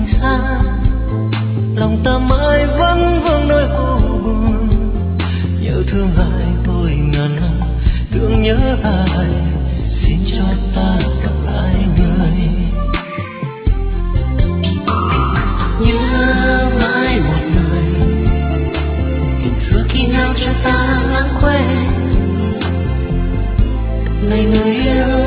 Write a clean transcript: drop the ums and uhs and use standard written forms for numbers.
mình xa, lòng ta mãi vẫn vương nỗi khổ buồn. Nhớ thương ai ôi ngàn năm, thương nhớ ai, xin cho ta gặp lại người. Nhớ mãi một người, tình xưa khi nào cho ta lãng quên. Này người yêu